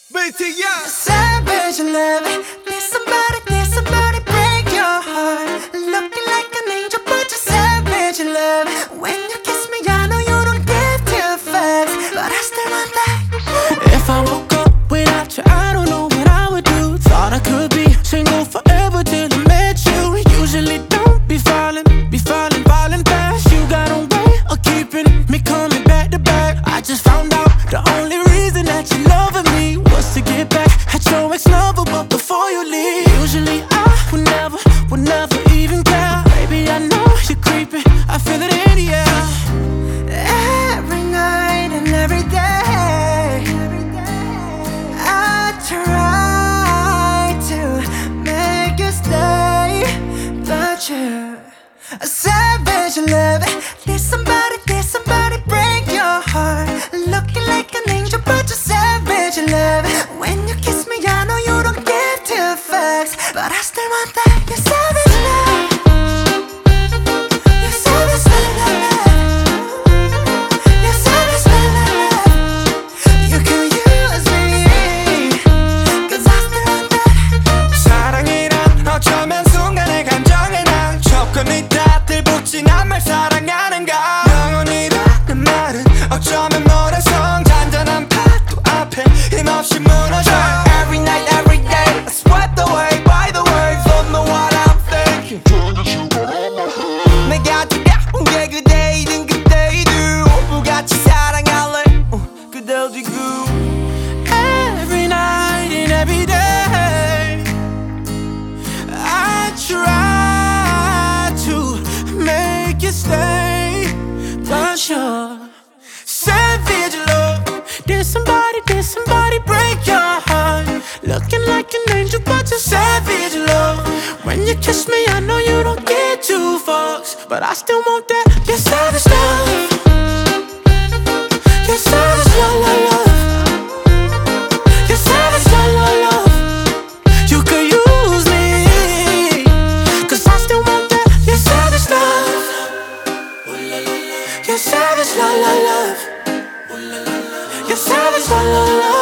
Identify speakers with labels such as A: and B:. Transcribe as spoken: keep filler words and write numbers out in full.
A: B T S.
B: Savage love. Need somebody, need somebody break your heart. Looking like an angel, but you're savage love. When you kiss me, I know you don't give two fucks, but I still want that.
C: If I woke up without you, I don't know what I would do. Thought I could be single forever till I met you. Usually don't be falling, be falling, falling fast. You got a way of keeping me coming back to back. I just found out the only reason that you loving me was to get back at your ex-lover, but before you leave, usually I would never, would never even care. Baby, I know you're creeping, I feel it in the air.
B: Every night and every day, I try to make you stay, but you're a savage love. Need somebody, need somebody break your heart. Looking like an angel, but you're savage love. When you kiss me, I know you don't give two fucks, but I still want that. You're savage love. You're savage love. You're savage love. You can use me, 'cause I still want that.
A: 사랑이란 어쩌면 순간의 감정에 난 조건이 다 들붙인 한 말 사랑하는가. 영원이라는 말은 어쩌면 모래성 잔잔한 파도 앞에 힘없이 무너져. Every night, every day, I swept away by the waves. Don't know what I'm thinking. 내가 두려운 게 그대이든 그대이든 오브같이 사랑할래. 어, 그대 어디고.
C: Every night and every day, I try to make you stay, but you're savage love. Did somebody, did somebody break your heart? Looking like an angel, but you're savage love. When you kiss me, I know you don't get two fucks, but I still want that. You're savage love. You're savage love, love, love. You're savage love, love, love. You could use me, 'cause I still want that. You're savage love. You're savage love, love, love. You're savage love, love, love.